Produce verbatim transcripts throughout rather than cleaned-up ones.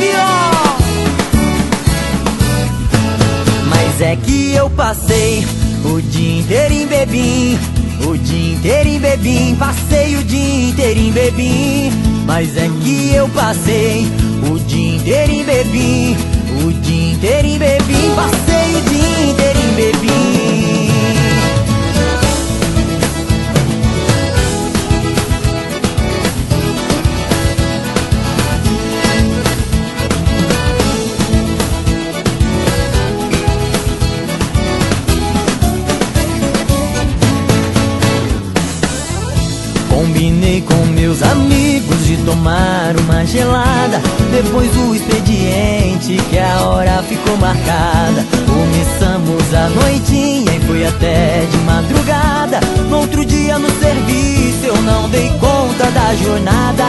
aqui, ó. Mas é que eu passei o dia inteiro em Bebim, o dia inteiro em Bebim, passei o dia inteiro em Bebim. Mas é que eu passei o dia inteiro em Bebim, o dia inteiro em Bebim, passei o dia inteiro em Bebim. Combinei com meus amigos de tomar uma gelada, depois do expediente que a hora ficou marcada. Começamos a noitinha e foi até de madrugada. No outro dia no serviço eu não dei conta da jornada.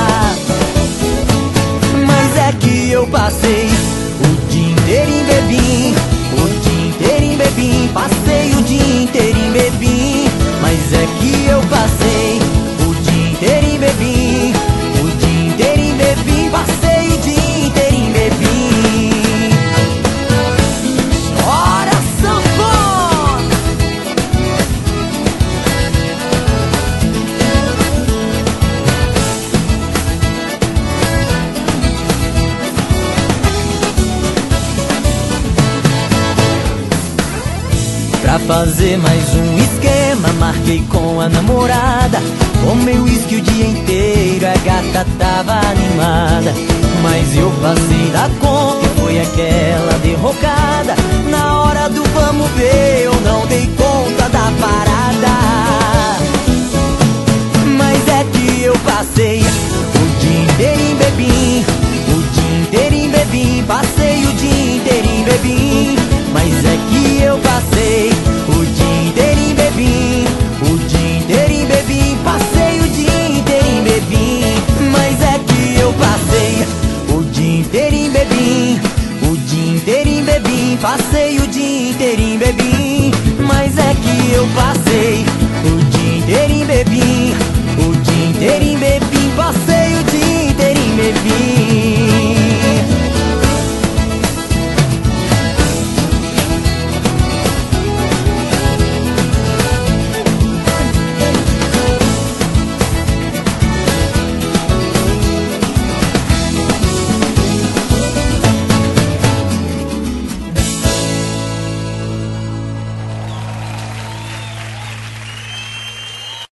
Mas é que eu passei o dia inteiro em Bebim, o dia inteiro em Bebim, passei o dia inteiro em Bebim. Mas é que eu passei o dia inteiro em Bebim, o dia inteiro em Bebim, passei o dia inteiro em Bebim. Chora, sanfona! Pra fazer mais um esquema, marquei com a namorada. Tomei uísque o dia inteiro, a gata tava animada. Mas eu passei da conta e foi aquela derrocada. Na hora do vamos ver eu não dei conta da parada. Mas é que eu passei